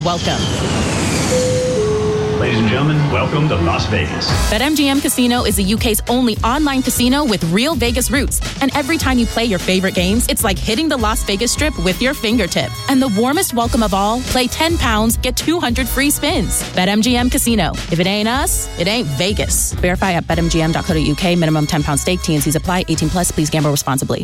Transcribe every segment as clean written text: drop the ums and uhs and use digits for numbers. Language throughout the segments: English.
Welcome. Ladies and gentlemen, welcome to Las Vegas. BetMGM Casino is the UK's only online casino with real Vegas roots. And every time you play your favorite games, it's like hitting the Las Vegas Strip with your fingertip. And the warmest welcome of all, play £10, get 200 free spins. BetMGM Casino. If it ain't us, it ain't Vegas. Verify at betmgm.co.uk. Minimum £10 stake. T&Cs apply. 18 plus. Please gamble responsibly.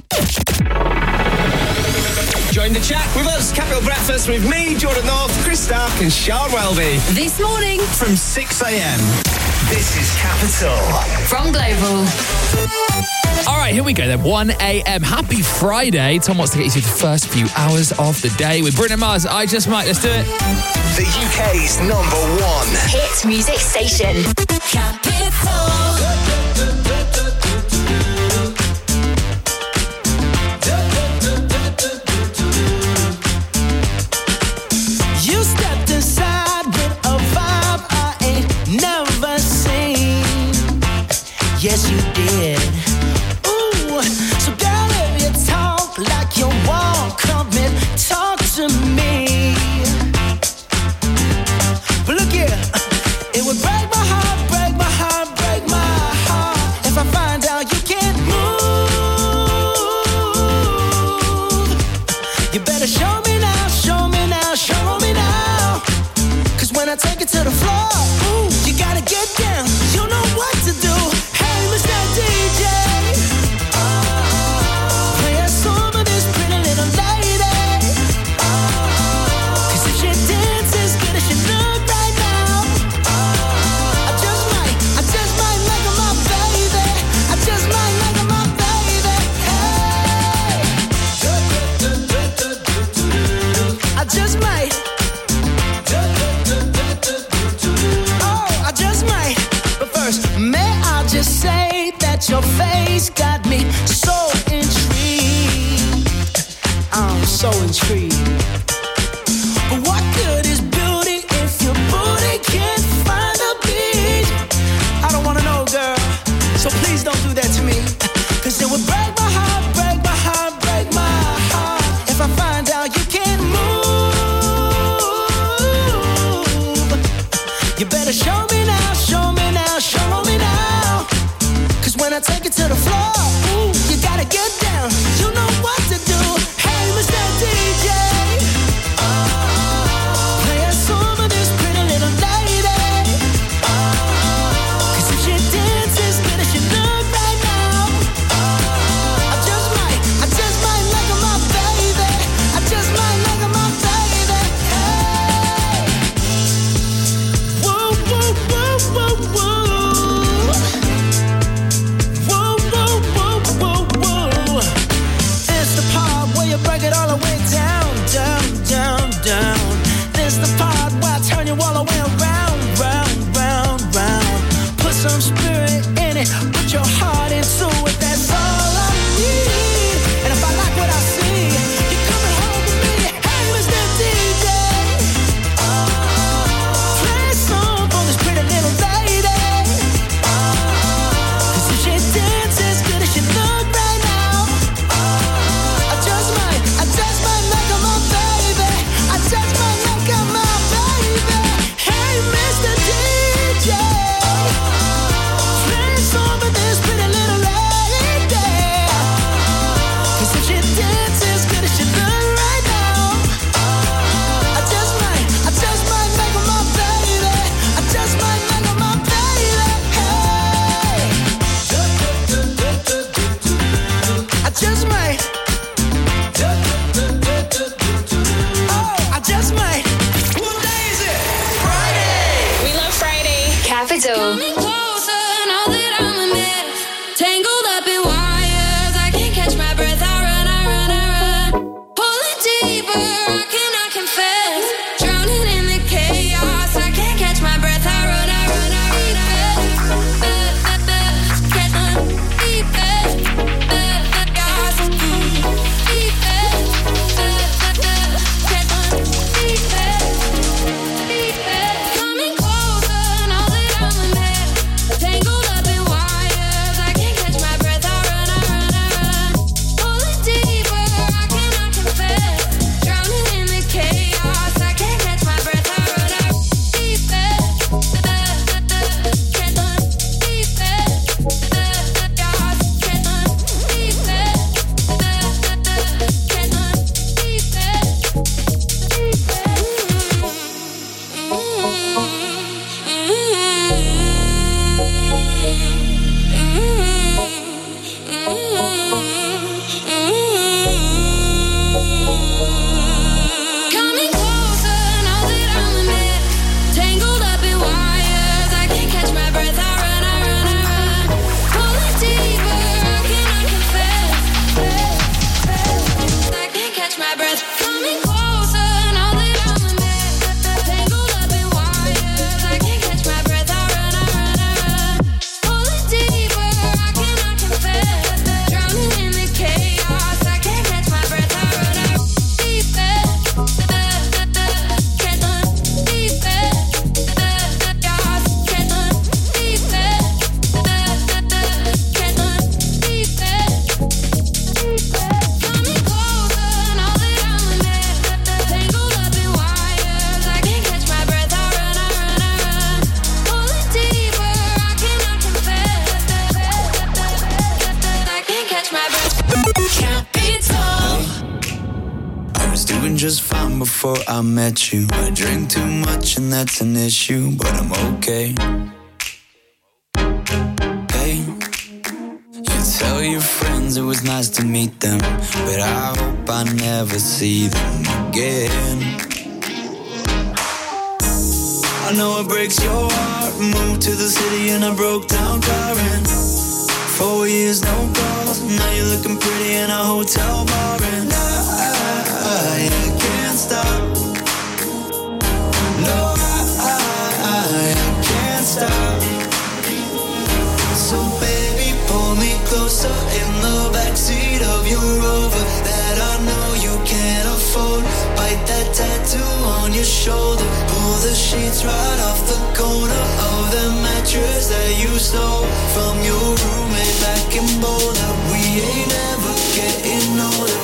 Join the chat with us, Capital Breakfast, with me, Jordan North, Chris Stark and Sean Welby. This morning from 6 a.m. This is Capital. From Global. All right, here we go then. 1 a.m. Happy Friday. Tom wants to get you through the first few hours of the day with Bruno Mars. I Just Might. Let's do it. The UK's #1 hit music station. Capital. Yes, you did. Ooh, so girl, if you talk like you walk, come and talk to me. But look here, it would break my heart, break my heart, break my heart if I find out you can't move. You better show me now, show me now, show me now. 'Cause when I take it to the floor, ooh, you gotta get down. You know what to do. DJ, play a song of this pretty little lady. 'Cause if she dances as good as she look right now, I just might make her my baby. I just might make her my baby. Hey, I just might. Oh, I just might. But first, may I just say your face got me so intrigued. I'm so intrigued. But what good is beauty if your booty can't find a beat? I don't wanna know, girl, so please don't do that to me. 'Cause it would break my heart, break my heart, break my heart if I find out you can't move. You better show me now, show me now, show me now. When I take it to the floor, ooh, you gotta get down. You know what to do. Hey, Mr. DJ, play a song of this pretty little lady. 'Cause if she dances as good as she look right now, I just might make her my baby. I just might make her my baby. Hey, whoa, whoa, whoa, whoa, whoa. Break it all the way down, down, down, down. This the part where I turn you all the way around, round, round, round. Put some spirit in it, put your heart into it. That's all I need. And if I like what I see, you're coming home with me. Hey, Mr. DJ, play a song for this pretty little lady. 'Cause if she dances as good as she look right now, I just might make her my baby. I just might make her my baby. Hey, Mr. DJ, play a song for this pretty little lady. 'Cause if she dances as good as she look right now, I just might make her my baby. I just might make her my baby. Hey, I just might. I just might. What day is it? Friday. We love Friday. Capital. Coming closer, now that I'm a mess. Tangled up in wires, I can't catch my breath. I run, I run, I run. Pulling deeper, I cannot confess. Drowning in the chaos, I can't catch my breath. I run, I run, I run, I run. Catch my deepest. Coming closer, now that I'm a mess. from before I met you. I drink too much and that's an issue, but I'm okay. Hey, you tell your friends it was nice to meet them, but I hope I never see them again. I know it breaks your heart. Moved to the city and I broke down crying. 4 years, no calls. Now you're looking pretty in a hotel bar, and I can't stop. No, I can't stop. So baby, pull me closer in the backseat of your Rover that I know you can't afford. Bite that tattoo on your shoulder. Pull the sheets right off the corner of the mattress that you stole from your roommate back in Boulder. We ain't ever getting older.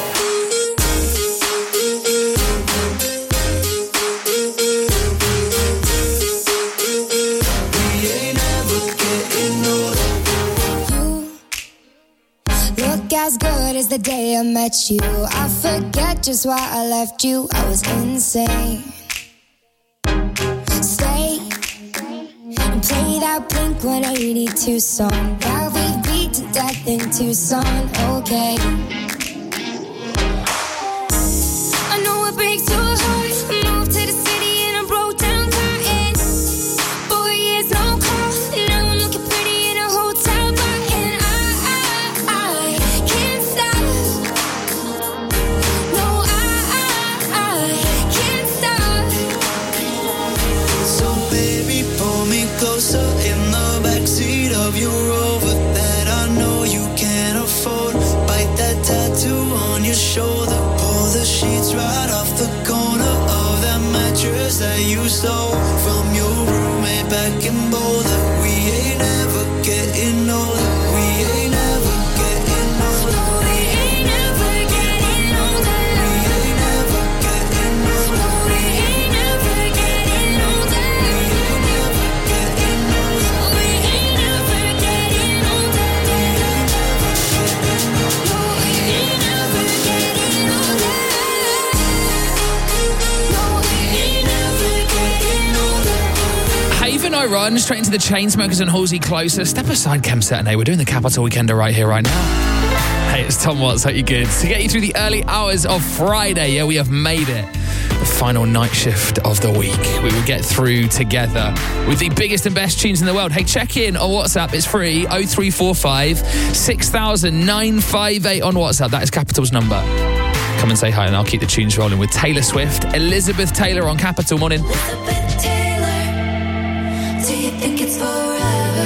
We ain't ever getting older. You look as good as the day I met you. I forget just why I left you. I was insane. Stay and play that Blink-182 song that we beat to death in Tucson. Okay. I know it breaks your heart. Moved to the city and I broke down crying. 4 years, no call. Now I'm looking pretty in a hotel bar, and I can't stop. No, I can't stop. So baby, pull me closer in the backseat of your Rover that I know you can't afford. Bite that tattoo on your shoulder. Pull the sheets right off the corner of that mattress that you stole from your roommate back in Boulder. We ain't ever getting older. We ain't ever getting older. We ain't never getting older. We ain't ever getting older. We ain't never getting older. We ain't never getting older. No, we ain't never getting older. No, we ain't never getting older. Haven I Run, straight into the Chainsmokers and Halsey Closer. Step aside, Kem Saturday. We're doing the Capital Weekender right here, right now. Hey, it's Tom Watts. Hope you're good. To get you through the early hours of Friday, yeah, we have made it. The final night shift of the week. We will get through together with the biggest and best tunes in the world. Hey, check in on WhatsApp. It's free. 0345 6000 958 on WhatsApp. That is Capital's number. Come and say hi and I'll keep the tunes rolling with Taylor Swift. Elizabeth Taylor on Capital. Morning. Elizabeth Taylor, do you think it's forever?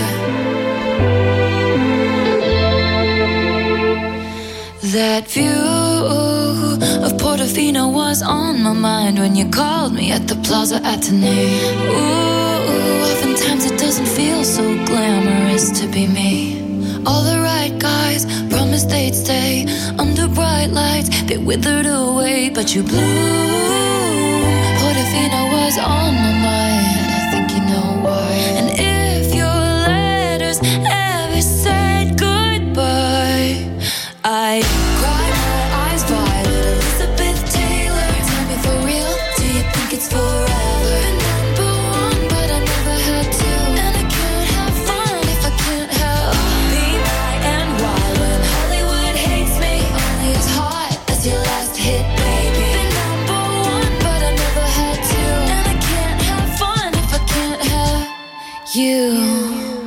That view of Portofino was on my mind when you called me at the Plaza Athénée. Ooh, oftentimes it doesn't feel so glamorous to be me. All the right guys promised they'd stay under bright lights. They withered away, but you blew. Portofino was on my mind. I think you know why. And if your letters ever said goodbye, I'd cry my eyes violet. Elizabeth Taylor, tell me for real, do you think it's forever? Been number one, but I never had to. And I can't have fun if I can't have be my and why when Hollywood hates me, only as hot as your last hit, baby. Been number one, but I never had to. And I can't have fun if I can't have you.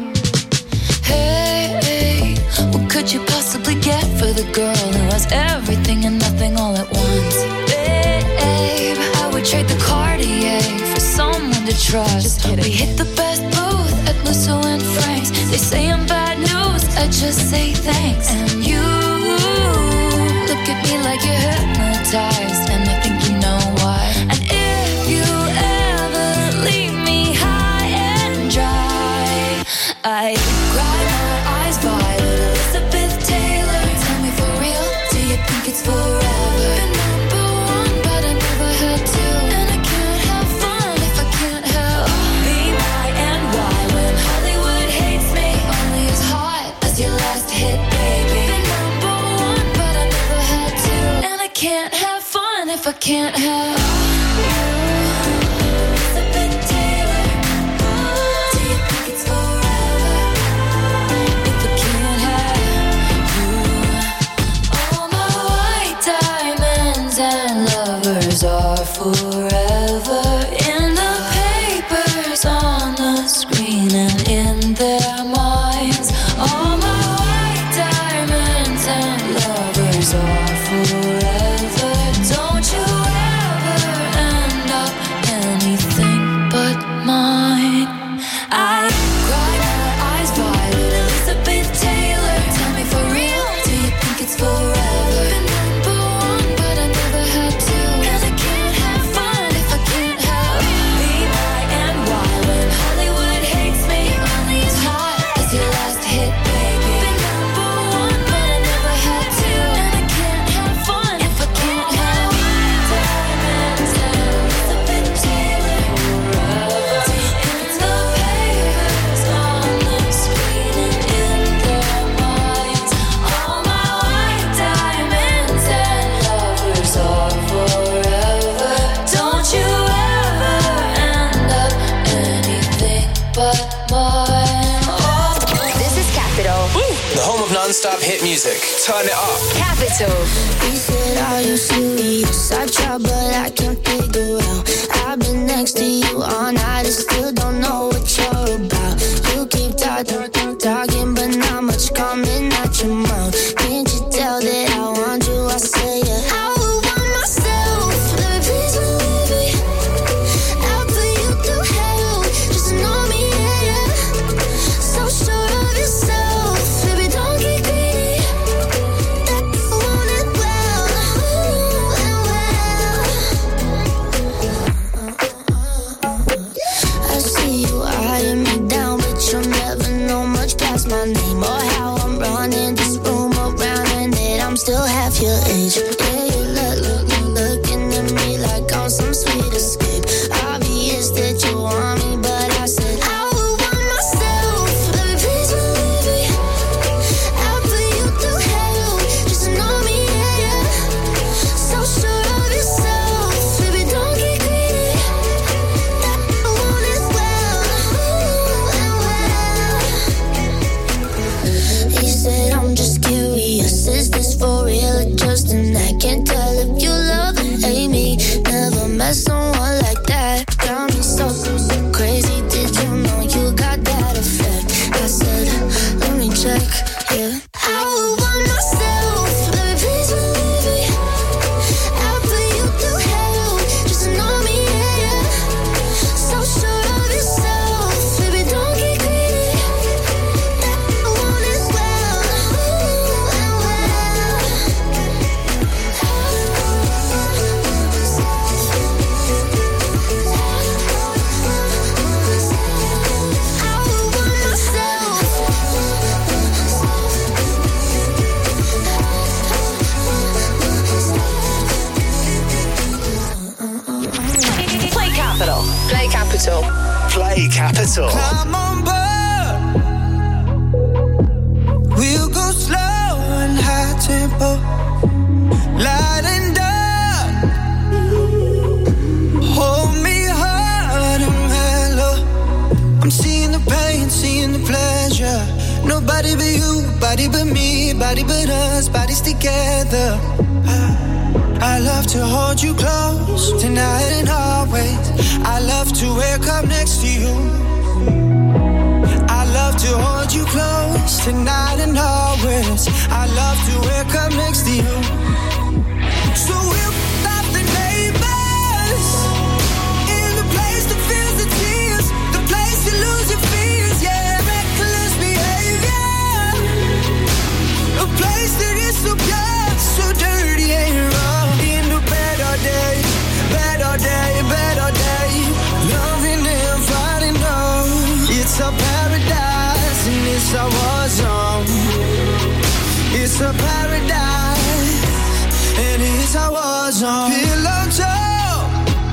Hey, what could you possibly get for the girl who has everything and nothing all at once? Babe, I would trade the Cartier for someone to trust. We hit the best booth at Lusso and Frank's. They say I'm bad news, I just say thanks. And you look at me like you're hypnotized, and I think you know why. And if you ever leave me high and dry, I cry my eyes violet. Elizabeth Taylor, tell me for real, do you think it's forever? Been number one, but I never had to. And I can't have fun if I can't have be my and why when Hollywood hates me, only as hot as your last hit, baby. Been number one, but I never had to. And I can't have fun if I The home of non-stop hit music. Turn it up. Capital. He said, are you serious? I try, but I can't figure out. I've been next to you all night and still don't know what you're about. You keep talking, but not much coming out your mouth. Can't you tell that I want you? I say, yeah. I would want myself. Let me please believe me. I'll put you through hell. Just know me, yeah, yeah. So sure of yourself. Baby, don't get greedy. That I want it well. I see you eyeing me down, but you'll never know much past my name or how I'm running this room around, and that I'm still half your age. Yeah, you looking at me like I'm some sweet escape. Obvious that you want me, but I said I would want myself. Baby, please believe me. I'll put you through hell. Just know me, yeah, yeah. So sure of yourself. Baby, don't get greedy. That I want it well. He said, I'm just curious. Is this for real or just an act? Can't tell if you love or hate me. Never met someone like that. Got me so crazy. Did you know you got that effect? I said, let me check, yeah. I would want myself. Baby, please believe me. I'll put you through hell. Just know me, yeah, yeah. So sure of yourself. Baby, don't get greedy. That I want it well. I would want myself. Play Capital. Play Capital. Play Capital. I'm on board. We'll go slow and high tempo, light and dark. Hold me hard and mellow. I'm seeing the pain, seeing the pleasure. Nobody but you, body but me, body but us, bodies together. I love to hold you close tonight and always. I love to wake up next to you. I love to hold you close tonight and always. I love to wake up next to you. So we'll stop the neighbors in the place that feels the tears, the place you lose your fears, yeah, reckless behavior, a place that is so pure, so dirty and wrong. In the better day, better day, better day, loving and fighting, no, it's a paradise and it's a war zone. It's a paradise and it's a war zone. Pillow talk,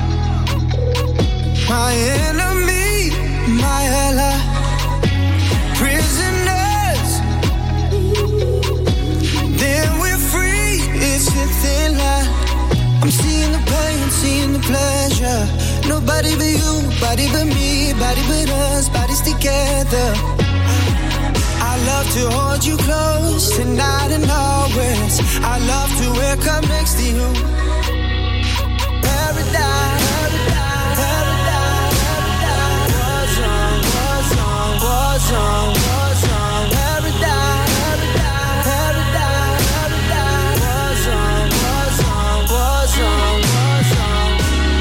my enemy, my ally, prisoners. Then we're free. It's a thin line. I'm seeing the pain, seeing the pleasure. Nobody but you, body but me, body but us, bodies together. I love to hold you close tonight and always. I love to wake up next to you. Paradise, paradise, paradise, paradise. What's wrong, what's wrong, what's wrong, what's wrong? Paradise, paradise, paradise, paradise. What's wrong, what's wrong, what's wrong, what's wrong?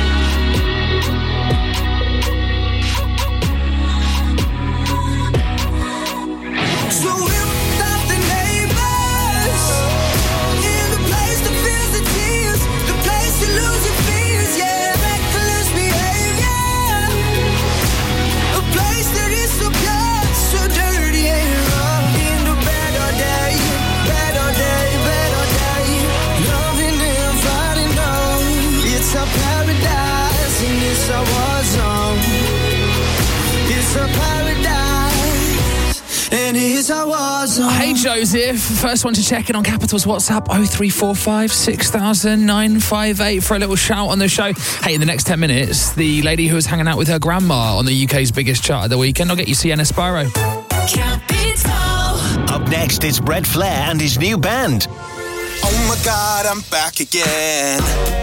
So we'll stop the neighbors in the place that feels the tears, the place you lose your fears, yeah, reckless behavior, a place that is so pure, so dirty and wrong. In the better day, better day, better day, loving and fighting, no, it's a paradise and it's a war zone. It's a paradise and it's a war zone. Hey Joseph, first one to check in on Capital's WhatsApp 0345 6000 958 for a little shout on the show. Hey, in the next 10 minutes, the lady who was hanging out with her grandma on the UK's biggest chart of the weekend, I'll get you Sienna Spyro. Capital. Up Next, it's Brett Flair and his new band. Oh my God, I'm back again.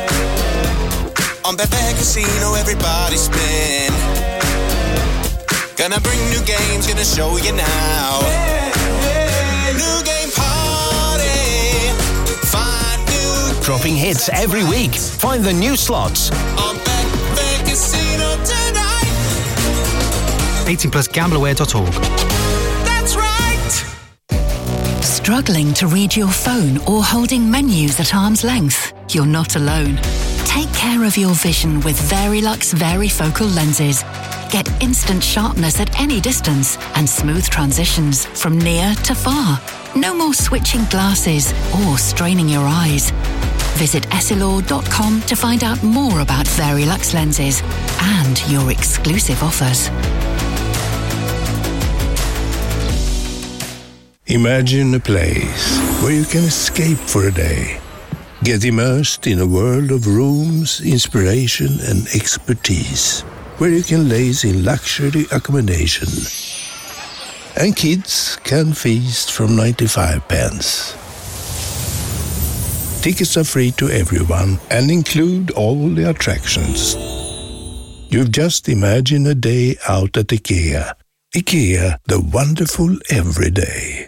On Betfair Casino, everybody spin. Gonna bring new games, gonna show you now. New game party. Find new. Dropping hits every week. Find the new slots. On Betfair Casino tonight. 18+ gambleware.org. That's right. Struggling to read your phone or holding menus at arm's length? You're not alone. Take care of your vision with Verilux Varifocal lenses. Get instant sharpness at any distance and smooth transitions from near to far. No more switching glasses or straining your eyes. Visit essilor.com to find out more about Verilux lenses and your exclusive offers. Imagine a place where you can escape for a day. Get immersed in a world of rooms, inspiration and expertise. Where you can laze in luxury accommodation. And kids can feast from 95 pence. Tickets are free to everyone and include all the attractions. You've just imagined a day out at IKEA. IKEA, the wonderful everyday.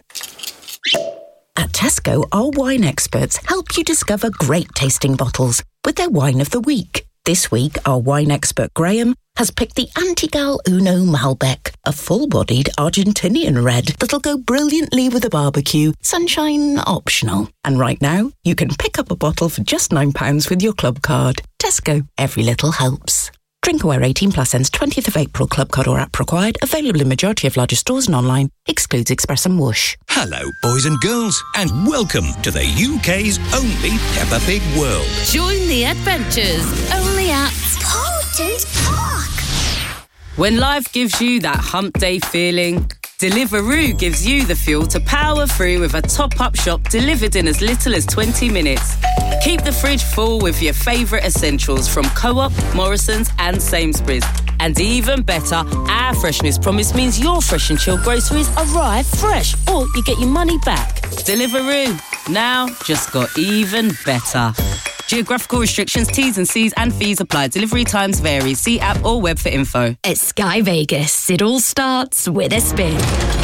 At Tesco, our wine experts help you discover great tasting bottles with their wine of the week. This week, our wine expert Graham has picked the Antigal Uno Malbec, a full-bodied Argentinian red that'll go brilliantly with a barbecue, sunshine optional. And right now, you can pick up a bottle for just £9 with your club card. Tesco, every little helps. Drinkaware 18+ ends 20th of April. Club card or app required. Available in majority of larger stores and online. Excludes Express and Whoosh. Hello, boys and girls, and welcome to the UK's only Peppa Pig world. Join the adventures only at Poulton's Park. When life gives you that hump day feeling, Deliveroo gives you the fuel to power through with a top-up shop delivered in as little as 20 minutes. Keep the fridge full with your favourite essentials from Co-op, Morrison's and Sainsbury's. And even better, our freshness promise means your fresh and chilled groceries arrive fresh, or you get your money back. Deliveroo, now just got even better. Geographical restrictions, T's and C's and fees apply. Delivery times vary. See app or web for info. At Sky Vegas, it all starts with a spin.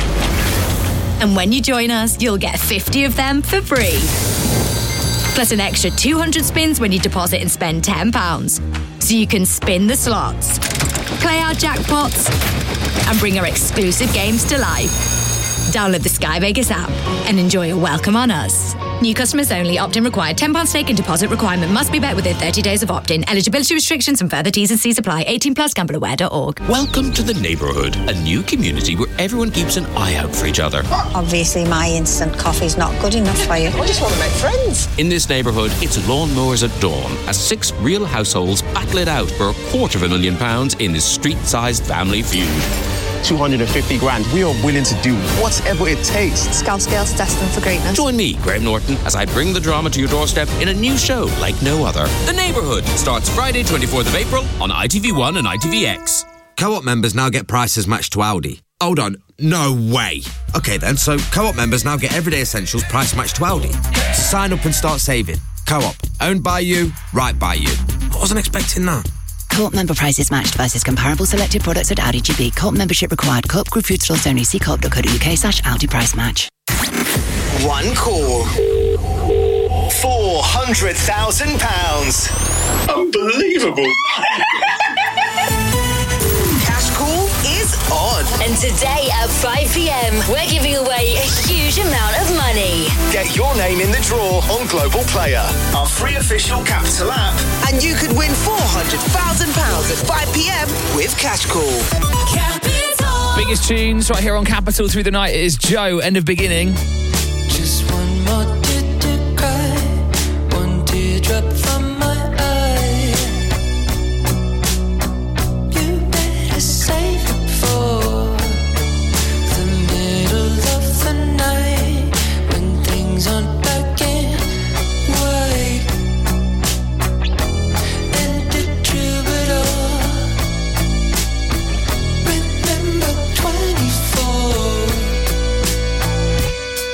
And when you join us, you'll get 50 of them for free. Plus an extra 200 spins when you deposit and spend £10. So you can spin the slots, play our jackpots, and bring our exclusive games to life. Download the Sky Vegas app and enjoy a welcome on us. New customers only. Opt-in required. £10 stake and deposit requirement must be met within 30 days of opt-in. Eligibility restrictions and further T's and C's apply. 18+ gambleware.org. Welcome to the neighbourhood, a new community where everyone keeps an eye out for each other. Obviously, my instant coffee's not good enough for you. I just want to make friends. In this neighbourhood, it's lawnmowers at dawn, as 6 real households battle it out for £250,000 in this street-sized family feud. 250 grand. We are willing to do whatever it takes. Scout Scales destined for greatness. Join me, Graham Norton, as I bring the drama to your doorstep in a new show like no other. The Neighbourhood starts Friday, 24th of April on ITV1 and ITVX. Co-op members now get prices matched to Aldi. Hold on, no way. Okay then, so Co-op members now get everyday essentials price matched to Aldi. So sign up and start saving. Co-op, owned by you, right by you. I wasn't expecting that. Co-op member prices matched versus comparable selected products at Aldi GB. Co-op membership required. Co-op group food stores only. See co-op.co.uk/Aldi price match. One call. £400,000. Unbelievable. Cash call is on. And today at 5 p.m, we're giving away a huge amount of money. Get your name in the draw on Global Player, our free official Capital app, and you could win £400,000 at 5 p.m. with Cash Call. Capital. Biggest tunes right here on Capital through the night. It is Joe, End of Beginning. Just one more tear to cry, one teardrop from my eye. You better save it for the middle of the night, when things aren't black and white. And the troubadour, remember 24.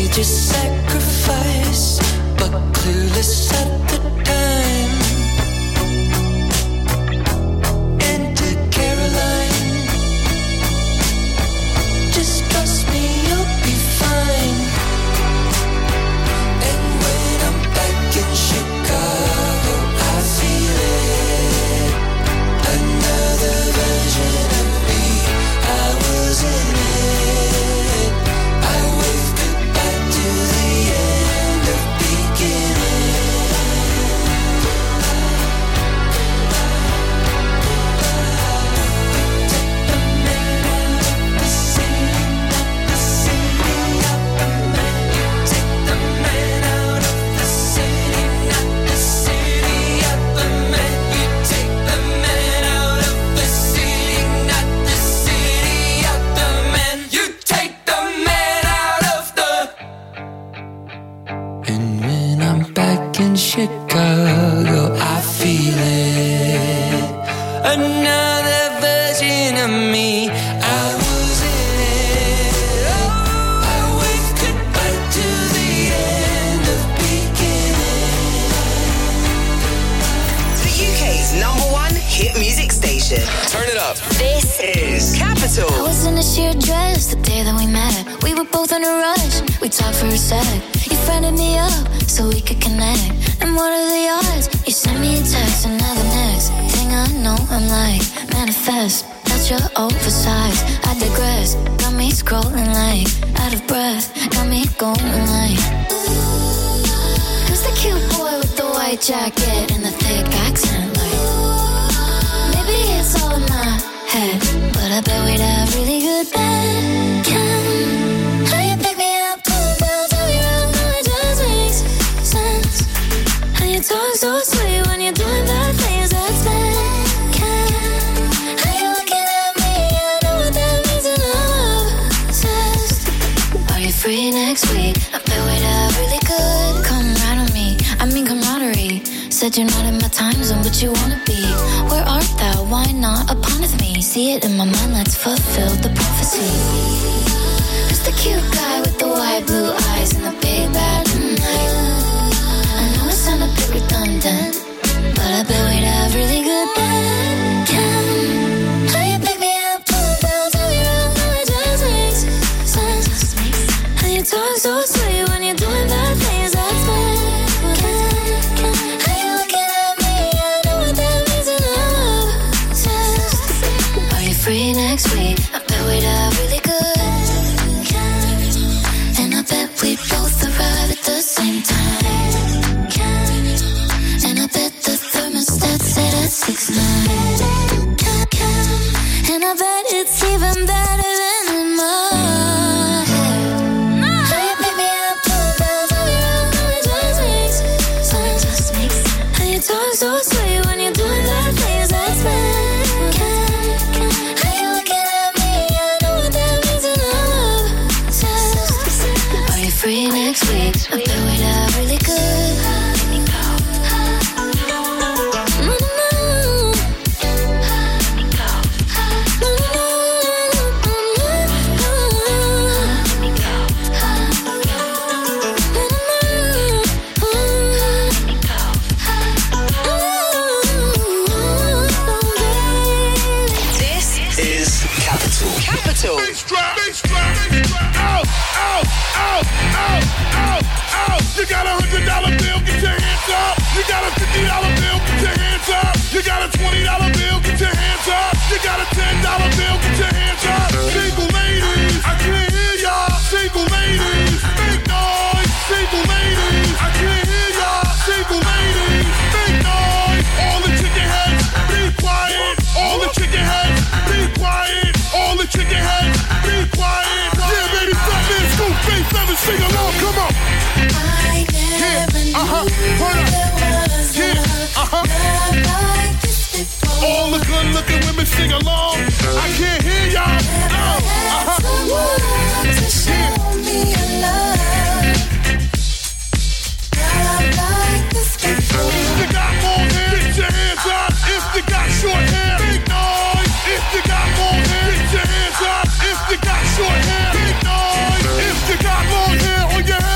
major sacrifice, but clueless at the time. Enter Caroline. Just trust me, you'll be fine. And when I'm back in Chicago, I feel it. Another version of me, I was in it. I wave goodbye to the end of beginning. And when I'm back in Chicago, I feel it. Another version of me, I was in it. Oh, I wave goodbye to the end of beginning. The UK's #1 hit music station. Turn it up. This is Capital. I was in a sheer dress the day that we met. We were both in a rush. We talked for a sec. You friended me up so we could connect. And what are the odds? You sent me a text, and now the next thing I know, I'm like, manifest. That's your oversized. I digress. Got me scrolling like out of breath. Got me going like. Who's the cute boy with the white jacket and the thick accent? Like, maybe it's all in my head, but I bet we'd have really good bed. How you pick me up, pull down, tell me around, no, it just makes sense. How you talk so sweet when you're doing bad things, that's bad. How you looking at me, I know what that means, and I'm obsessed. Are you free next week? I bet we'd have really good. Come right on me, I mean camaraderie. Said you're not in my time zone, but you wanna be. Where art thou? Why not upon with me? See it in my mind, let's fulfill the prophecy. Who's the cute guy with the wide blue eyes and the big bad night? I know it sounds a bit redundant, but I bet we'd have really good bed. How you pick me up, pull down, tell me around, no, it just makes sense. How you talk so sweet when you're doing bad things, that's bad. How you looking at me, I know what that means, and I'm obsessed. Are you free next week? I bet we'd have really good. And I bet we'd both arrive at the same time. And I bet the thermostat set at 6'9". And I bet it's even better than in my head. How you pick me up, pull down, tell me around, no, it just makes sense. How you talk so sweet when you're doing bad things, that's bad. How you looking at me, I know what that means, and I'm obsessed. Are you free next week? I bet we'd have really good. You got a $100 bill, get your hands up. You got a $50 bill, get your hands up. You got a $20 bill, get your hands up. You got a $10 bill, get your hands up. Single ladies, I can't hear y'all. Single ladies, make noise. Single ladies, I can't hear y'all. Single ladies, make noise. All the chicken heads, be quiet. All the chicken heads, be quiet. All the chicken heads, be quiet. Yeah, baby, stop this. Scoop, face, never sing along. Come on. All the good-looking women sing along. I can't hear y'all. If you got more hair, get your hands up. If you got short hair, big noise. If you got more hair, get your hands up. If you got short hair, big noise. If you got long hair on your head.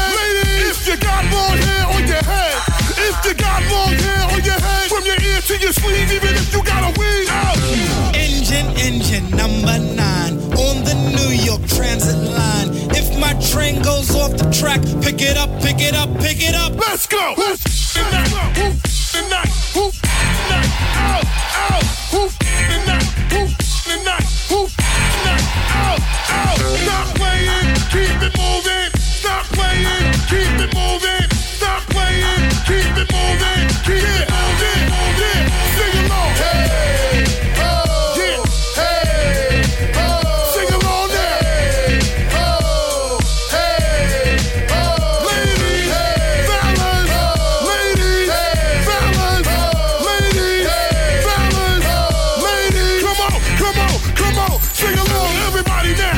train goes off the track, pick it up, pick it up, pick it up. Let's go. Whoop the night, whoop the night, whoop the night, out, out, whoop the night, whoop the night, whoop the night, out, out. Stop playing, keep it moving. Stop playing, keep it moving. Stop playing, keep it moving. Keep it moving, moving. Sing along. Hey, oh, yeah, hey, oh. Sing along there. Hey, oh, hey, oh. Ladies, fellas, ladies, fellas, ladies, fellas, ladies. Come on, come on, come on. Sing along, everybody now.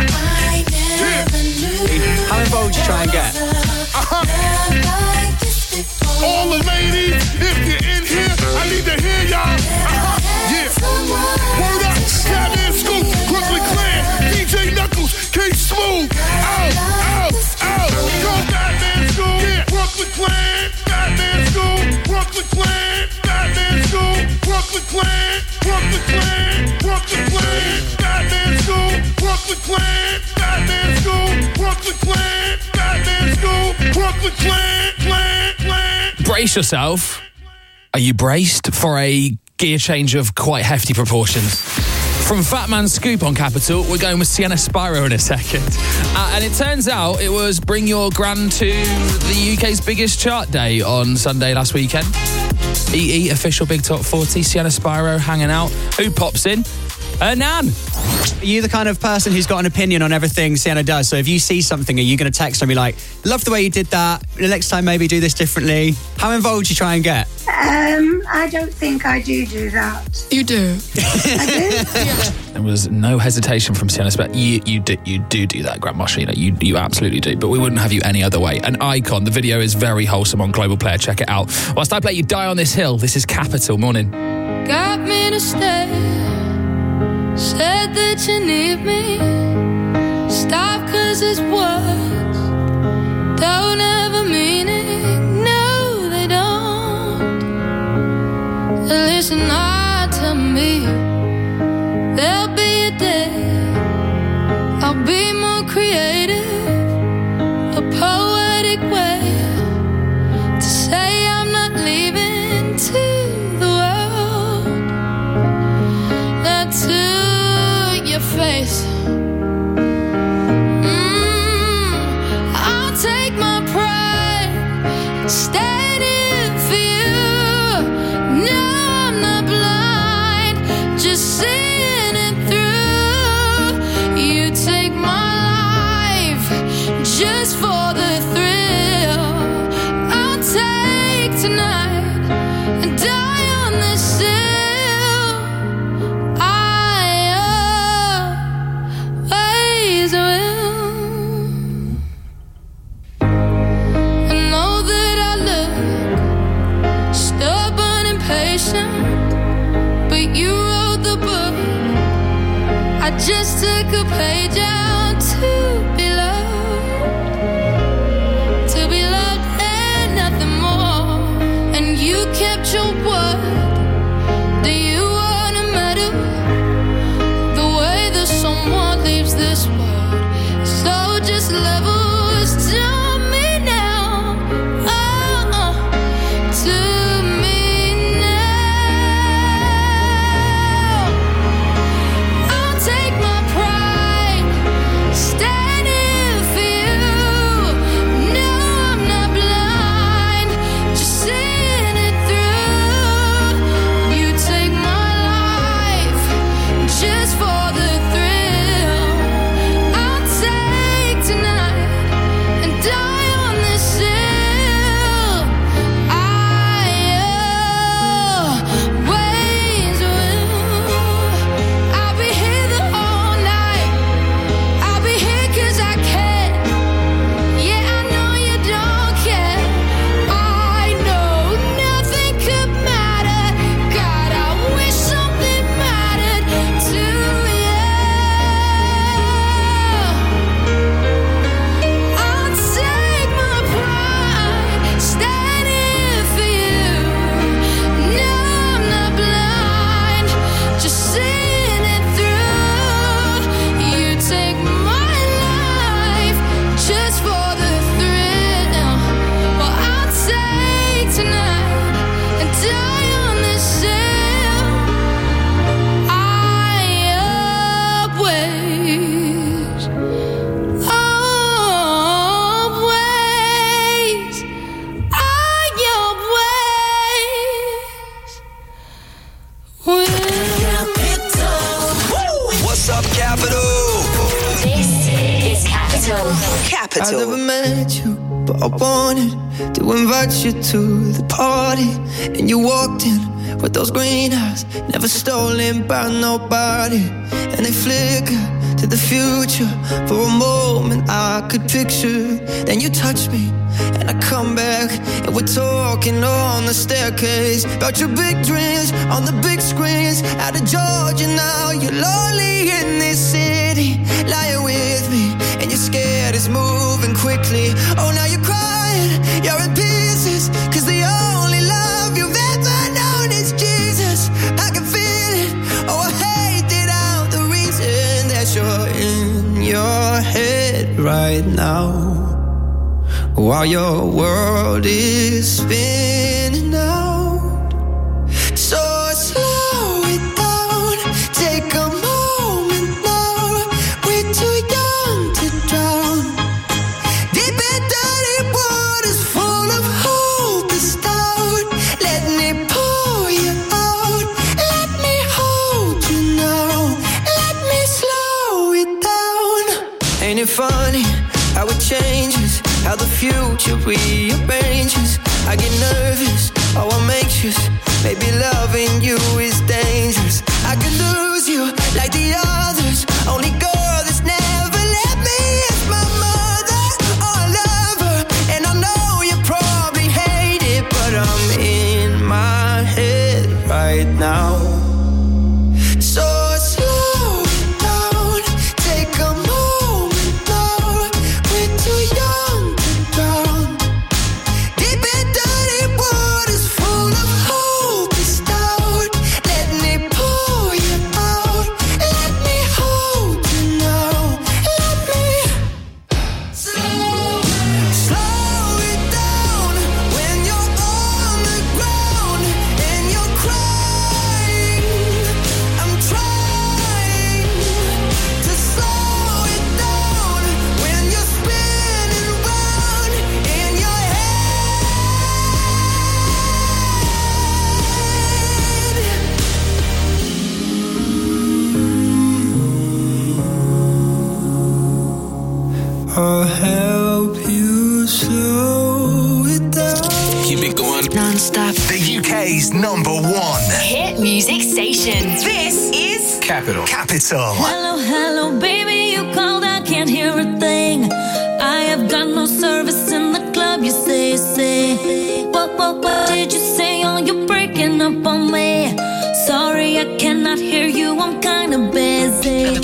How involved you try and get? All the ladies, if you're in here, I need to hear y'all. Yeah. Word up, Batman Scoop, Brooklyn Clan, DJ Knuckles, K-Smooth. Out, out, out. Go Batman Scoop. Yeah. Brooklyn Clan, Batman Scoop, Brooklyn Clan, Batman Scoop, Brooklyn Clan, Brooklyn Clan, Brooklyn Clan, Batman Scoop, Brooklyn Clan, Batman Scoop, Brooklyn Clan, Batman Scoop, Brooklyn Clan, Clan. Brace yourself. Are you braced for a gear change of quite hefty proportions? From Fat Man Scoop on Capital, we're going with Sienna Spyro in a second. And it turns out it was Bring Your Gran to the UK's biggest chart day on Sunday last weekend. EE, official Big Top 40, Sienna Spyro hanging out. Who pops in? Nan. Are you the kind of person who's got an opinion on everything Sienna does? So if you see something, are you going to text her and be like, love the way you did that, the next time maybe do this differently? How involved do you try and get? I don't think I do that. You do. I do? Yeah. There was no hesitation from Sienna, but you do that, Grandma. You absolutely do. But we wouldn't have you any other way. An icon. The video is very wholesome on Global Player. Check it out. Whilst I play you Die on This Hill, this is Capital. Morning. Got me to stay. Said that you need me. Stop 'cause it's words don't ever mean it. No, they don't. Listen hard to me. There'll be a day I'll be more creative, a poetic way to say I'm not leaving to the world. Not to your face. I'll take my pride, standing for you. No, I'm not blind, just seeing it through. You take my life just for the thrill. I'll take tonight and die on this hill. But you wrote the book. I just took a page out to be loved and nothing more. And you kept your word. Do you want a medal? The way that someone leaves this world. So just levels to me now. To Capital. I've never met you, but I wanted to invite you to the party. And you walked in with those green eyes, never stolen by nobody. And they flicker to the future. For a moment I could picture. Then you touch me and I come back, and we're talking on the staircase about your big dreams on the big screens. Out of Georgia now, you're lonely in this city, lying with me, and you're scared it's moving quickly. Oh, now you're crying, you're in pieces, cause the only love you've ever known is Jesus. I can feel it, oh I hate it out, the reason that you're in your head right now, while your world is spinning out. So slow it down, take a moment now. We're too young to drown. Deep in dirty waters full of hope to start. Let me pull you out, let me hold you now, let me slow it down. Ain't it funny how it changes, how the future rearranges? I get nervous, oh I'm anxious, maybe loving you is dangerous. I could lose you like the others, only girl that's never let me is my mother. Oh I love her, and I know you probably hate it, but I'm in my head right now. So slow it down, take a moment now. We're too young to drown. Deep in dirty waters full of hope to start. Let me pull you out, let me hold you now, let me slow it down. When you're on the ground and you're crying, I'm trying to slow it down. When you're spinning round in your head, I'll help you slow it down. Keep it going non-stop. The UK's #1 Hit music station. This is Capital. Hello, hello, baby, you called, I can't hear a thing. I have got no service in the club, you say. What did you say? Oh, you're breaking up on me. Sorry, I cannot hear you, I'm kinda busy.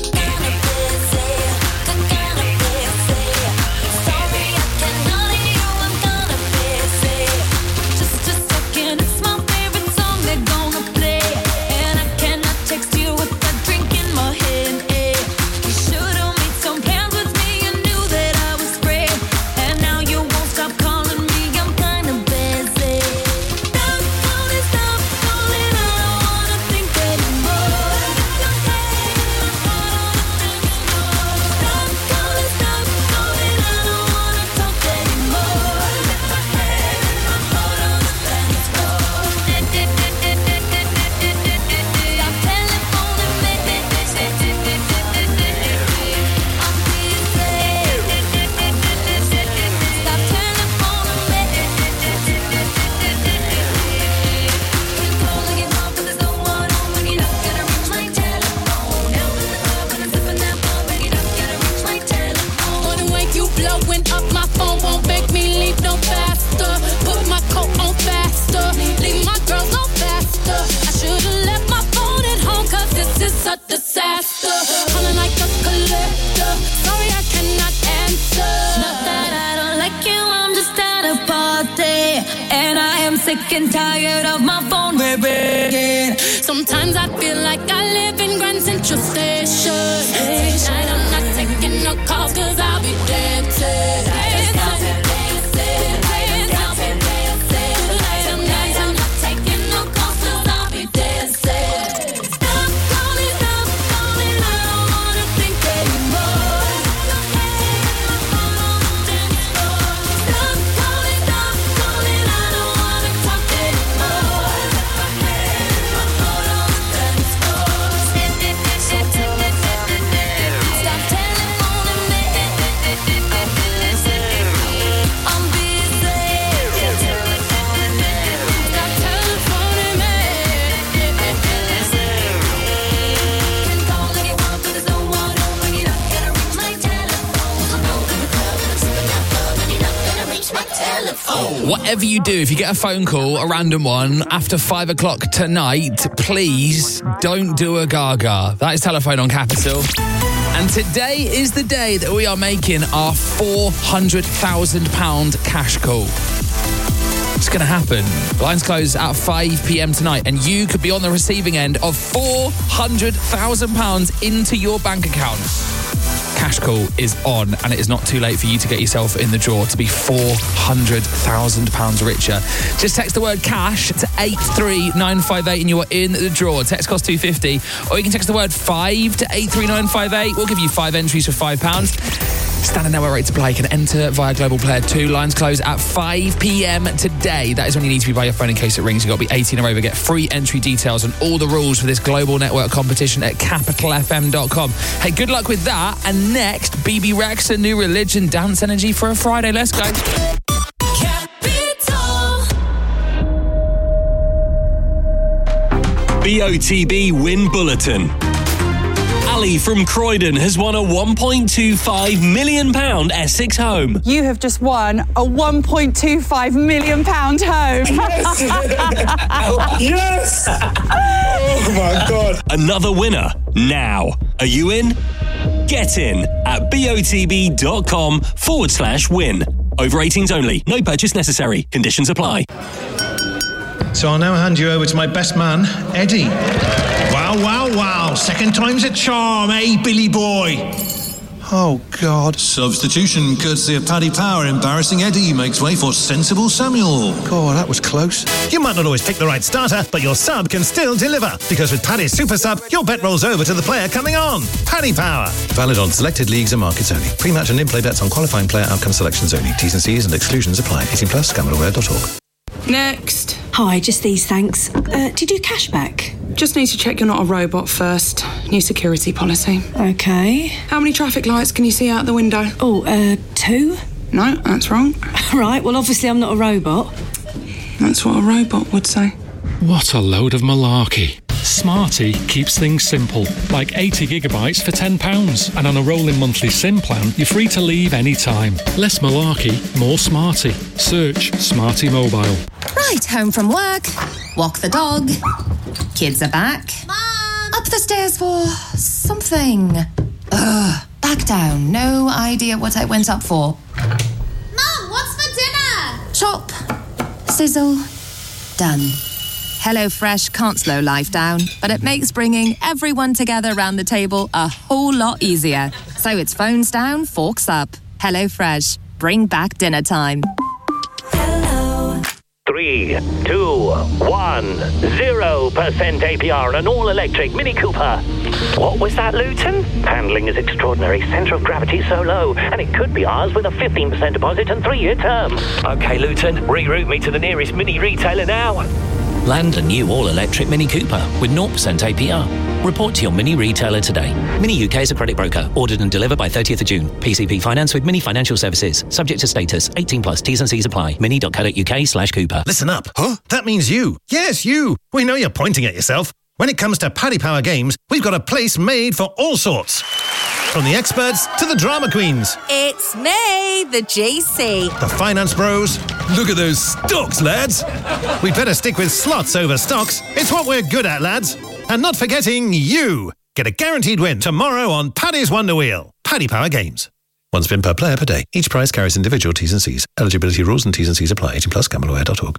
Sick and tired of my phone ringing. Sometimes I feel like I live in Grand Central Station. Tonight I'm not taking no calls cause I'll be dancing. Stop telling Whatever you do, if you get a phone call, a random one, after 5 o'clock tonight, please don't do a gaga. That is telephone on Capital. And today is the day that we are making our £400,000 cash call. It's going to happen. Lines close at 5 p.m. tonight, and you could be on the receiving end of £400,000 into your bank account. Cash call is on, and it is not too late for you to get yourself in the draw to be £400,000 richer. Just text the word cash to 83958 and you are in the draw. Text costs £2.50, or you can text the word 5 to 83958. We'll give you 5 entries for £5. Standard network rate to play can enter via Global Player 2. Lines close at 5 p.m. today. That is when you need to be by your phone in case it rings. You've got to be 18 or over. Get free entry details and all the rules for this global network competition at capitalfm.com. Hey, good luck with that. And next, BB Rexha, New Religion, Dance Energy for a Friday. Let's go. BOTB Win Bulletin. Ali from Croydon has won a £1.25 million Essex home. You have just won a £1.25 million home. Yes! Oh my God. Another winner now. Are you in? Get in at botb.com/win. Over 18s only. No purchase necessary. Conditions apply. So I'll now hand you over to my best man, Eddie. Wow, wow, wow. Second time's a charm, eh, Billy boy? Oh, God. Substitution courtesy of Paddy Power. Embarrassing Eddie makes way for sensible Samuel. God, that was close. You might not always pick the right starter, but your sub can still deliver. Because with Paddy's Super Sub, your bet rolls over to the player coming on. Paddy Power. Valid on selected leagues and markets only. Pre-match and in-play bets on qualifying player outcome selections only. T's and C's and exclusions apply. 18+, gambleware.org. Next. Hi, just these, thanks. Do you do cashback? Just need to check you're not a robot first. New security policy. Okay. How many traffic lights can you see out the window? Oh, 2? No, that's wrong. Right, well, obviously I'm not a robot. That's what a robot would say. What a load of malarkey. Smarty keeps things simple, like 80 gigabytes for £10. And on a rolling monthly SIM plan, you're free to leave any time. Less malarkey, more Smarty. Search Smarty Mobile. Right, home from work. Walk the dog. Kids are back. Mom! Up the stairs for something. Ugh, back down. No idea what I went up for. Mom, what's for dinner? Chop. Sizzle. Done. HelloFresh can't slow life down, but it makes bringing everyone together around the table a whole lot easier. So it's phones down, forks up. HelloFresh. Bring back dinner time. 3, 2, 1, 0% APR on an all-electric Mini Cooper. What was that, Luton? Handling is extraordinary, centre of gravity so low, and it could be ours with a 15% deposit and 3-year term. OK, Luton, reroute me to the nearest Mini retailer now. Land a new all-electric Mini Cooper with 0% APR. Report to your Mini retailer today. Mini UK is a credit broker. Ordered and delivered by 30th of June. PCP finance with Mini Financial Services. Subject to status. 18+. T's and C's apply. mini.co.uk/Cooper. Listen up. Huh? That means you. Yes, you. We know you're pointing at yourself. When it comes to Paddy Power games, we've got a place made for all sorts. From the experts to the drama queens. It's me, the GC. The finance bros. Look at those stocks, lads. We'd better stick with slots over stocks. It's what we're good at, lads. And not forgetting you. Get a guaranteed win tomorrow on Paddy's Wonder Wheel. Paddy Power Games. One spin per player per day. Each prize carries individual T's and C's. Eligibility rules and T's and C's apply. 18+, gambleware.org.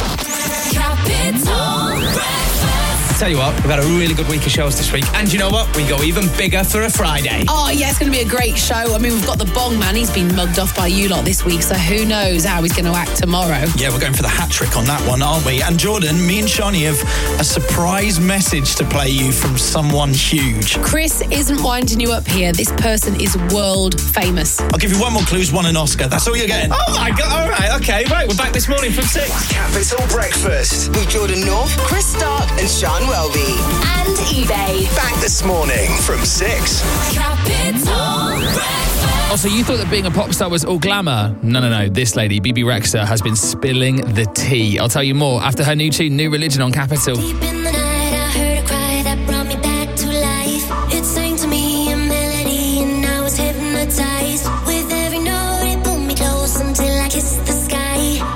Tell you what, we've had a really good week of shows this week. And you know what? We go even bigger for a Friday. Oh, yeah, it's going to be a great show. I mean, we've got the Bong Man. He's been mugged off by you lot this week, so who knows how he's going to act tomorrow. Yeah, we're going for the hat trick on that one, aren't we? And Jordan, me and Shani have a surprise message to play you from someone huge. Chris isn't winding you up here. This person is world famous. I'll give you one more clue. He's won an Oscar. That's all you're getting. Oh, my God. All right, OK. Right, we're back this morning from 6. Capital Breakfast with Jordan North, Chris Stark and Sean Welby. And eBay. Back this morning from 6. Also, you thought that being a pop star was all glamour? No. This lady, BB Rexha, has been spilling the tea. I'll tell you more after her new tune, New Religion, on Capital. Deep in the night, I heard a cry that brought me back to life. It sang to me a melody, and I was hypnotized. With every note, it pulled me close until I kissed the sky.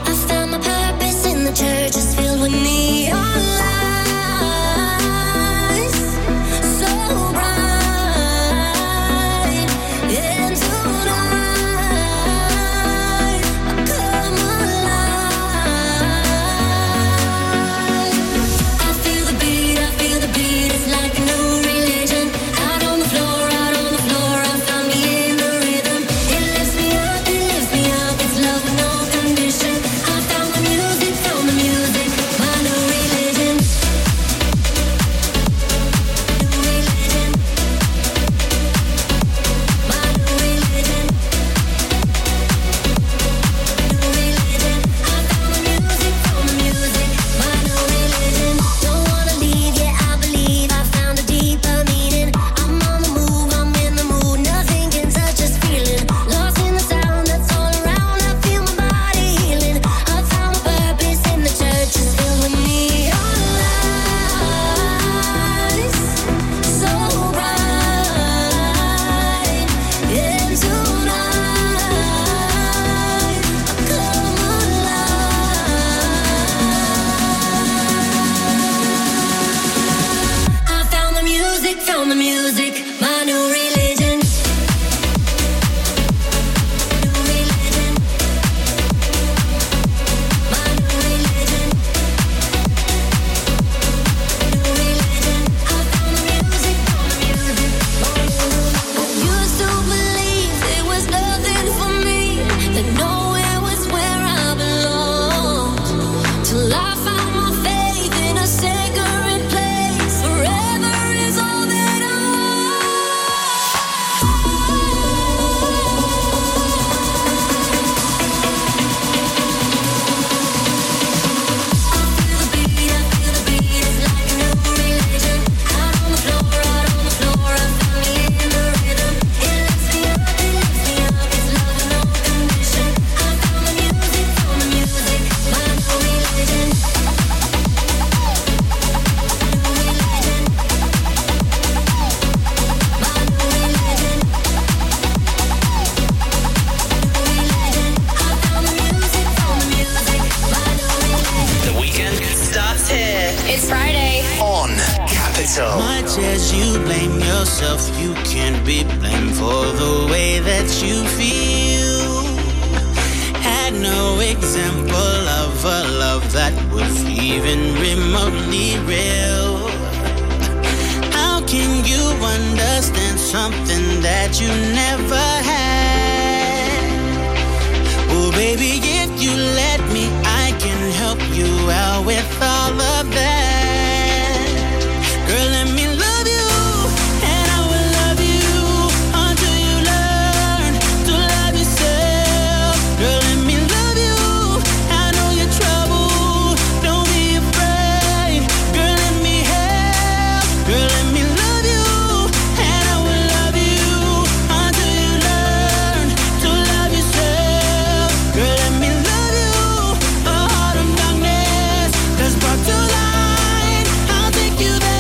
Capital. Much as you blame yourself, you can't be blamed for the way that you feel. Had no example of a love that was even remotely real. How can you understand something that you never had? Oh, baby, if you let me, I can help you out with all of that. Girl, let me love you, and I will love you until you learn to love yourself. Girl, let me love you, I know you're trouble, don't be afraid. Girl, let me help. Girl, let me love you, and I will love you until you learn to love yourself. Girl, let me love you, a heart of darkness that's brought to light. I'll take you there.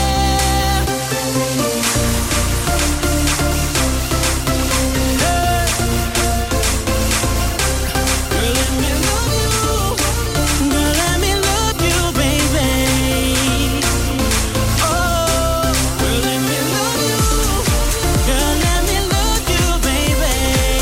Girl, let me love you. Girl, let me love you, baby. Oh, girl, let me love you. Girl, let me love you, baby.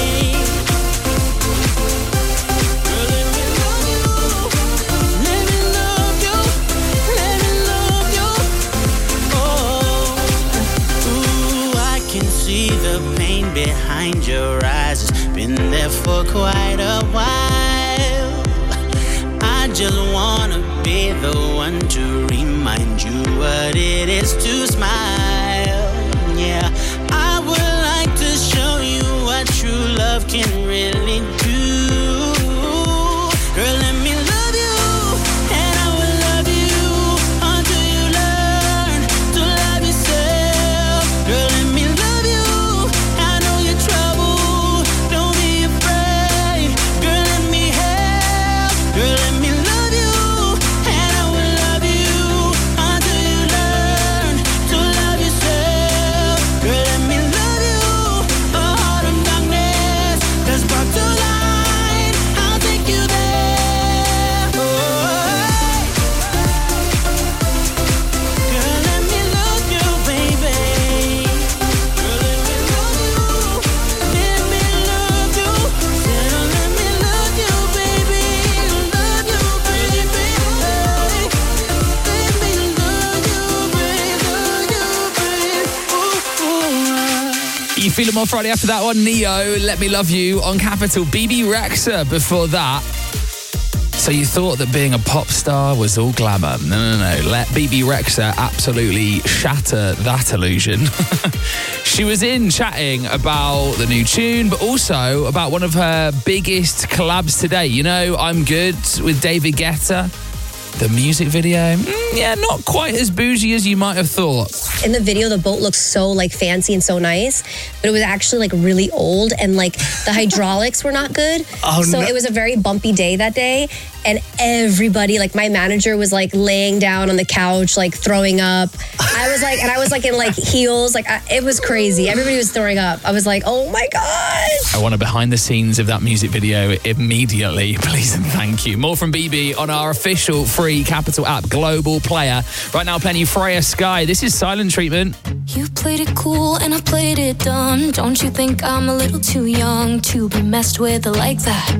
Girl, let me love you. Let me love you. Let me love you. Oh, ooh, I can see the pain behind your eyes. It's been there for quite a while. I just wanna be the one to remind you what it is to smile. Yeah, I would like to show you what true love can really do. Girl, let me love you, and I will love you until you learn to love yourself. Girl, let me love you, I know you're trouble, don't be afraid. Girl, let me help. Girl, let me love you, and I will love you until you learn to love yourself. Girl, let me love you, a heart of darkness that's brought to light. I'll take you there. Oh, girl, let me love you, baby. Girl, let me love you. Let me love you. Said, oh, let me love you, baby. Love you, baby. Let me love you, baby. Love you, baby. Ooh, ooh. You feeling more Friday after that one? Neo, Let Me Love You on Capital. BB Rexa before that. So you thought that being a pop star was all glamour. No. Let BB Rexa absolutely shatter that illusion. She was in chatting about the new tune, but also about one of her biggest collabs today. You know, I'm Good with David Guetta. The music video, yeah, not quite as bougie as you might have thought. In the video, the boat looks so like fancy and so nice, but it was actually like really old and like the hydraulics were not good. Oh, so no. it was a very bumpy day that day. And everybody, like my manager was like laying down on the couch, like throwing up. I was like in like heels. Like it was crazy. Everybody was throwing up. I was like, oh my gosh. I want a behind the scenes of that music video immediately, please and thank you. More from BB on our official free Capital app, Global Player. Right now playing you Freya Sky. This is Silent Treatment. You played it cool and I played it dumb. Don't you think I'm a little too young to be messed with like that?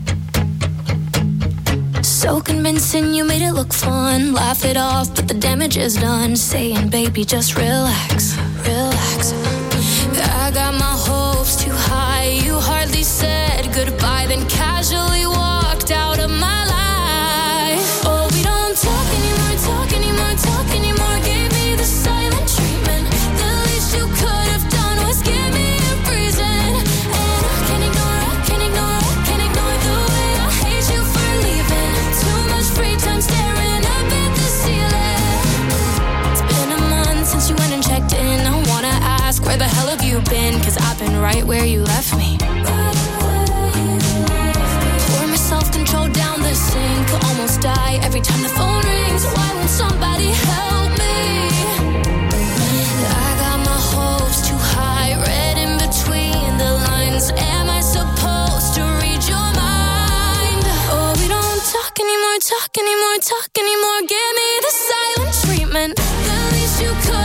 So convincing, you made it look fun. Laugh it off, but the damage is done. Saying, baby, just relax, relax. I got my hopes too high. You hardly said goodbye, then casually walked out of my life. Oh, we don't talk anymore, talk anymore, talk anymore. Gave me the silent treatment. The least you could have done was give me a reason. And I can't ignore the way I hate you for leaving. Too much free time staring up at the ceiling. It's been a month since you went and checked in. I wanna ask, where the hell have you been? 'Cause I've been right where you left me. Pour my self-control down the sink. Almost die every time the phone rings. Why won't somebody help me? I got my hopes too high, read in between the lines. Am I supposed to read your mind? Oh, we don't talk anymore, talk anymore, talk anymore. Give me the silent treatment. The least you could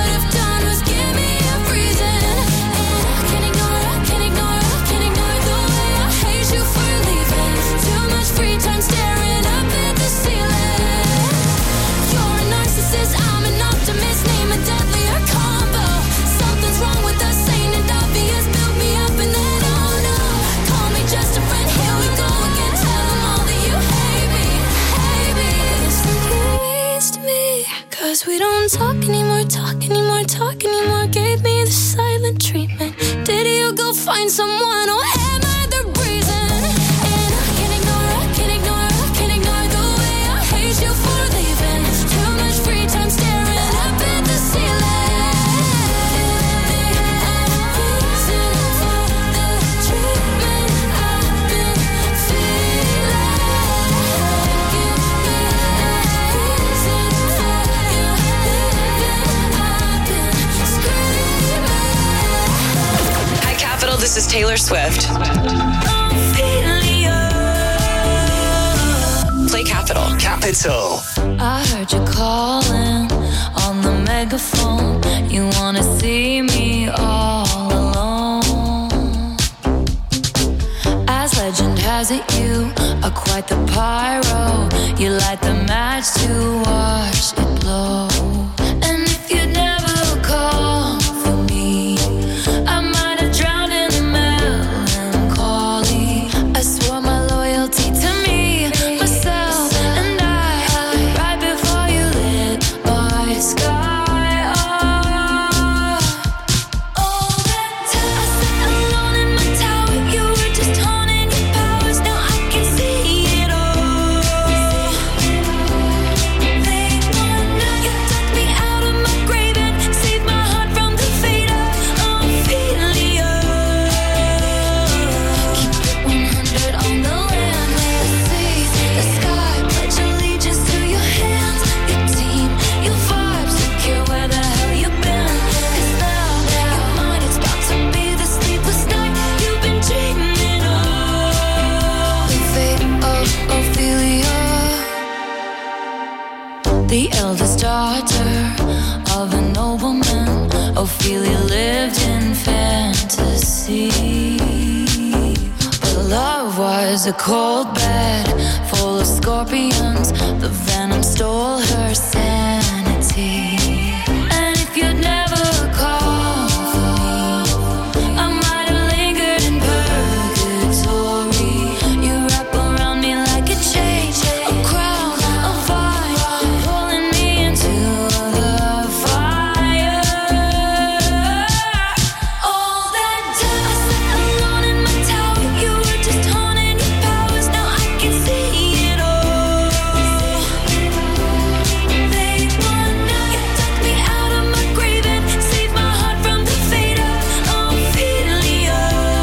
'Cause we don't talk anymore, talk anymore, talk anymore. Gave me the silent treatment. Did you go find someone, or am I the reason? And I can't ignore, I can't ignore, I can't ignore the way I hate you for leaving. Too much free time staring up at the ceiling. This is Taylor Swift. Play Capital. Capital. I heard you calling on the megaphone. You wanna see me all alone. As legend has it, you are quite the pyro. You light the match to watch it blow. And if you'd never call for me, I might have drowned in the melancholy. I swore my loyalty to me, myself, and I. Right before you lit my sky up. All that time I sat alone in my tower. You were just honing your powers. Now I can see it all. They wanna, you took me out of my grave and saved my heart from the fate of Ophelia. Keep it 100 on the land, the sea, the sky. Pledge allegiance to your hands, your team, your vibes. Don't care where the hell you've been. 'Cause now your mind is about to be the sleepless night you've been dreaming of. The fate of Ophelia. The eldest daughter of a nobleman, Ophelia lived in fantasy. But love was a cold bed full of scorpions. The venom stole her sanity. And if you'd never called for me, I might have lingered in purgatory. You wrap around me like a chain, a crown, a vine, pulling me into the fire. All that time I sat alone in my tower. You were just honing your powers. Now I can see it all. They wanna, you took me out of my grave and saved my heart from the fate of Ophelia.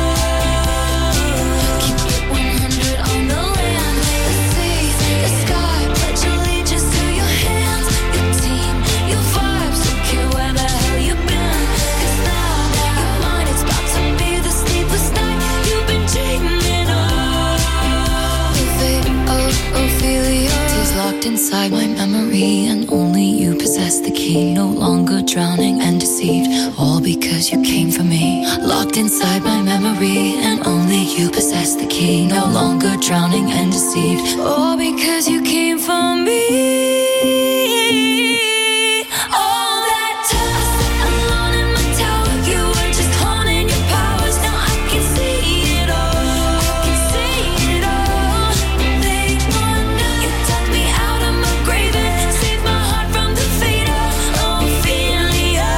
Keep it 100 on the land, the sea, the sky. Pledge allegiance to your hands, your team, your vibes. Don't care where the hell you've been. 'Cause now your mind is about to be the sleepless night you've been dreaming of. The fate of Ophelia is locked inside my memory, and only you possess the key. No longer drowning and deceived, all because you came for me. Locked inside my memory, and only you possess the key. No longer drowning and deceived, all because you came for me. All that time I sat alone in my tower. You were just honing your powers. Now I can see it all. I can see it all. They wanna, you took me out of my grave and saved my heart from the fate of Ophelia.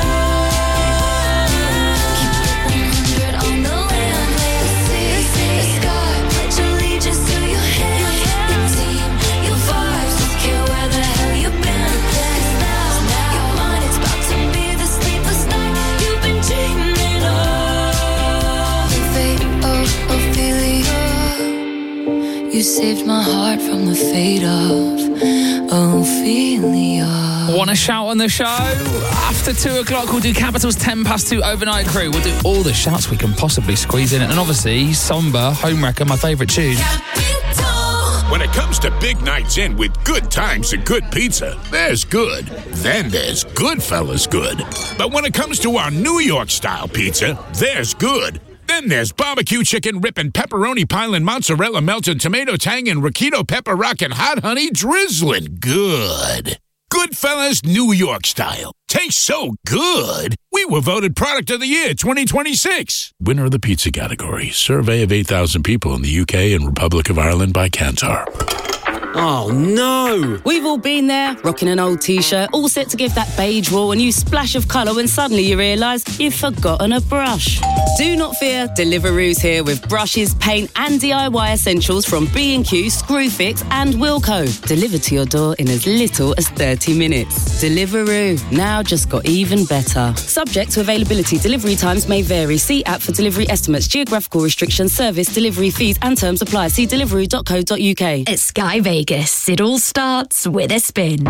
Keep it 100 on the land, the sea, the sky. Pledge allegiance to your hands, your team, your vibes. Don't care where the hell you've been. 'Cause now your mind is about to be the sleepless night you've been dreaming of. The fate of Ophelia. You saved my heart from the fate of Ophelia. Want to shout on the show? After 2 o'clock, we'll do Capital's 10 past 2 overnight crew. We'll do all the shouts we can possibly squeeze in. And obviously, Somber, Homewrecker, my favourite tune. When it comes to big nights in with good times and good pizza, there's good. Then there's Goodfellas good. But when it comes to our New York style pizza, there's good. Then there's barbecue chicken ripping, pepperoni piling, mozzarella melting, tomato tang, and Raquito pepper rockin' hot honey drizzling good. Goodfellas New York style. Tastes so good, we were voted Product of the Year 2026. Winner of the pizza category. Survey of 8,000 people in the UK and Republic of Ireland by Kantar. Oh no! We've all been there, rocking an old t-shirt, all set to give that beige wall a new splash of colour when suddenly you realise you've forgotten a brush. Do not fear, Deliveroo's here with brushes, paint and DIY essentials from B&Q, Screwfix and Wilko. Delivered to your door in as little as 30 minutes. Deliveroo, now just got even better. Subject to availability, delivery times may vary. See app for delivery estimates, geographical restrictions, service, delivery fees and terms apply. See deliveroo.co.uk. At Sky Vegas, it all starts with a spin.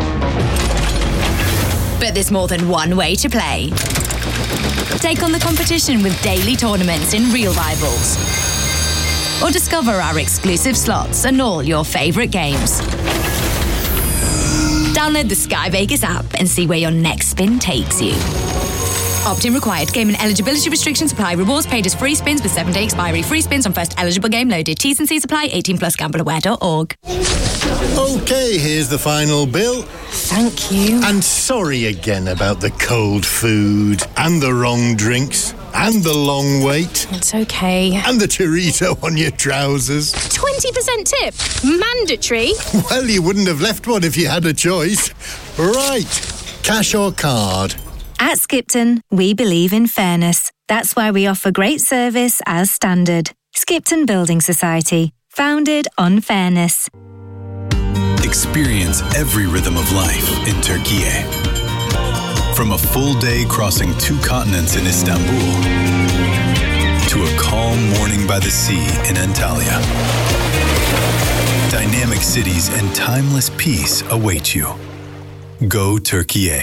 But there's more than one way to play. Take on the competition with daily tournaments in Real Rivals. Or discover our exclusive slots and all your favourite games. Download the Sky Vegas app and see where your next spin takes you. Opt-in required. Game and eligibility restrictions apply. Rewards paid as free spins with 7-day expiry. Free spins on first eligible game loaded. T's and C's apply. 18+. GambleAware.org. OK, here's the final bill. Thank you. And sorry again about the cold food and the wrong drinks and the long wait. It's okay. And the chorizo on your trousers. 20% tip. Mandatory. Well, you wouldn't have left one if you had a choice. Right. Cash or card? At Skipton, we believe in fairness. That's why we offer great service as standard. Skipton Building Society, founded on fairness. Experience every rhythm of life in Türkiye. From a full day crossing 2 continents in Istanbul to a calm morning by the sea in Antalya. Dynamic cities and timeless peace await you. Go Türkiye.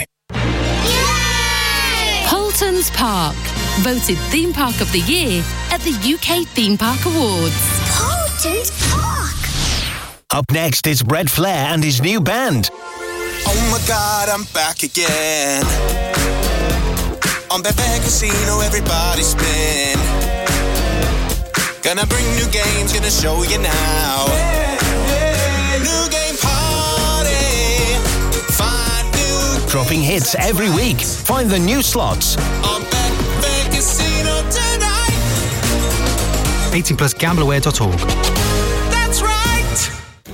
Holtons Park, voted Theme Park of the Year at the UK Theme Park Awards. Holtons Park. Up next is Brett Flair and his new band. Oh my God, I'm back again. On Betfair Casino, everybody spin. Gonna bring new games, gonna show you now. New game party. Find new. Dropping hits every week. Find the new slots. On Betfair Casino tonight. 18+. GambleAware.org.